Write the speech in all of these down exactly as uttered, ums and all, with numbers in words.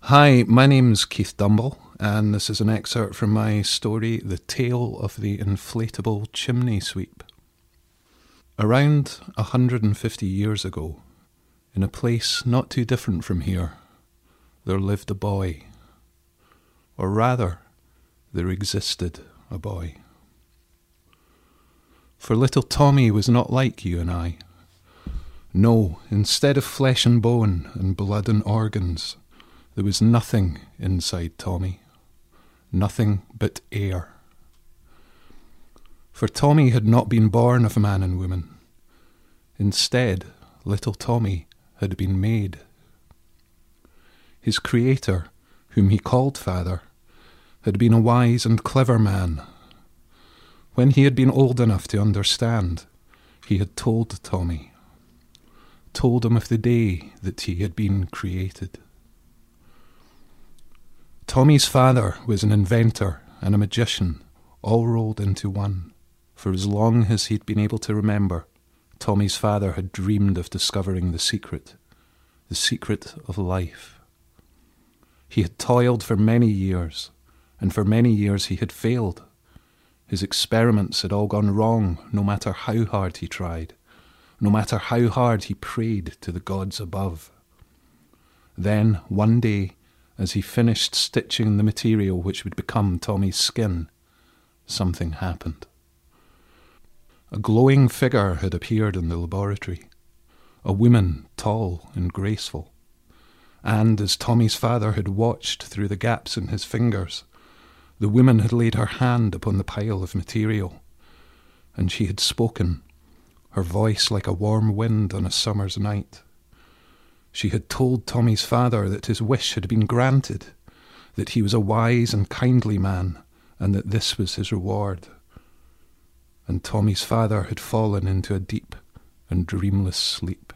Hi, my name's Keith Dumble, and this is an excerpt from my story, The Tale of the Inflatable Chimney Sweep. Around a hundred and fifty years ago, in a place not too different from here, there lived a boy. Or rather, there existed a boy. For little Tommy was not like you and I. No, instead of flesh and bone and blood and organs, there was nothing inside Tommy, nothing but air. For Tommy had not been born of man and woman. Instead, little Tommy had been made. His creator, whom he called Father, had been a wise and clever man. When he had been old enough to understand, he had told Tommy, told him of the day that he had been created. Tommy's father was an inventor and a magician, all rolled into one. For as long as he'd been able to remember, Tommy's father had dreamed of discovering the secret, the secret of life. He had toiled for many years, and for many years he had failed. His experiments had all gone wrong, no matter how hard he tried, no matter how hard he prayed to the gods above. Then, one day, as he finished stitching the material which would become Tommy's skin, something happened. A glowing figure had appeared in the laboratory, a woman tall and graceful, and as Tommy's father had watched through the gaps in his fingers, the woman had laid her hand upon the pile of material, and she had spoken, her voice like a warm wind on a summer's night. She had told Tommy's father that his wish had been granted, that he was a wise and kindly man, and that this was his reward. And Tommy's father had fallen into a deep and dreamless sleep.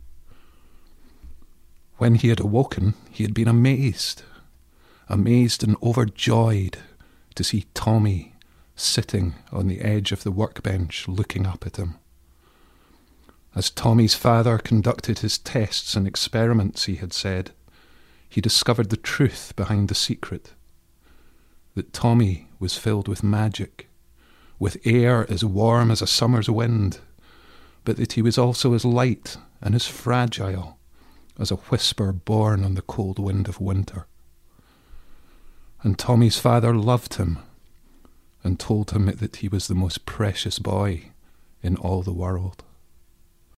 When he had awoken, he had been amazed, amazed and overjoyed to see Tommy sitting on the edge of the workbench looking up at him. As Tommy's father conducted his tests and experiments, he had said, he discovered the truth behind the secret, that Tommy was filled with magic, with air as warm as a summer's wind, but that he was also as light and as fragile as a whisper born on the cold wind of winter. And Tommy's father loved him and told him that he was the most precious boy in all the world.